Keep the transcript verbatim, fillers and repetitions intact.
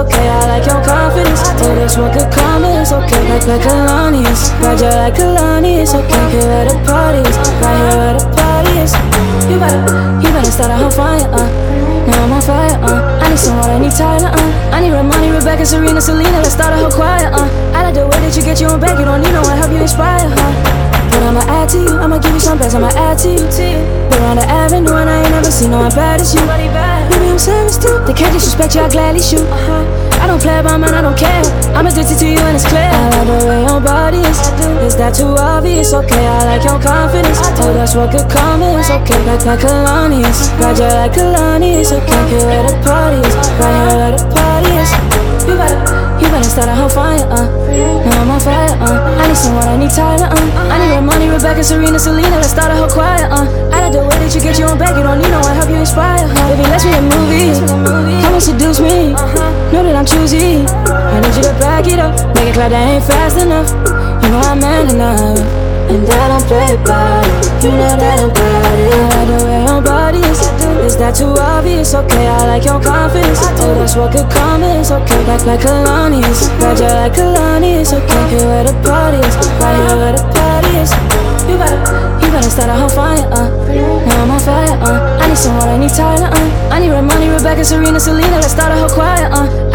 okay. I like your confidence. Oh, that's what could come is okay. Like like Kalani is, Roger like Kalani is okay. Here where the party is, right here where the party is. You better, you better start a whole fire, uh. Now I'm on fire, uh. I need some water, I need Tyler, uh. I need Ramani, Rebecca, Serena, Selena. Let's start a whole choir, uh. I like the way that you get your own back. You don't need no one help you inspire, huh? But I'ma add to you, I'ma give you some best, I'ma add to you. We're on the avenue and I ain't never seen no one bad as you. Maybe I'm savage too, they can't disrespect you, I gladly shoot. I don't play about mine, I don't care. I'm addicted to you and it's clear. I like the way your body is. Is that too obvious? Okay, I like your confidence. Oh, that's what could come is okay. Like like Kalani is, Roger like Kalani is okay. Here where the party is, right here where the party is. You better, you better start a whole fire, uh. Now I'm on fire, uh. I need someone, I need Tyler, uh. I need Ramani, Rebecca, Serena, Selena. Let's start a whole choir, uh. I like the way that you get your own back. You don't need no one help you inspire, huh? Baby, let's make a movie. Come and seduce me. Know that I'm choosy. I need you to back it up. Make it clear that ain't fast enough. You know I'm man enough, and I don't play about it. You know that I'm bad it. I like the way your body is. Is that too obvious? Okay, I like your confidence. Oh, that's what could come is okay. Like like Kalani is, Roger like Kalani is okay. Here where the party is, right here where the party is. You better, you better start a whole fire, uh. Now I'm on fire, uh. I need someone, I need Tyler, uh. I need Ramani, Rebecca, Serena, Selena. Let's start a whole choir, uh.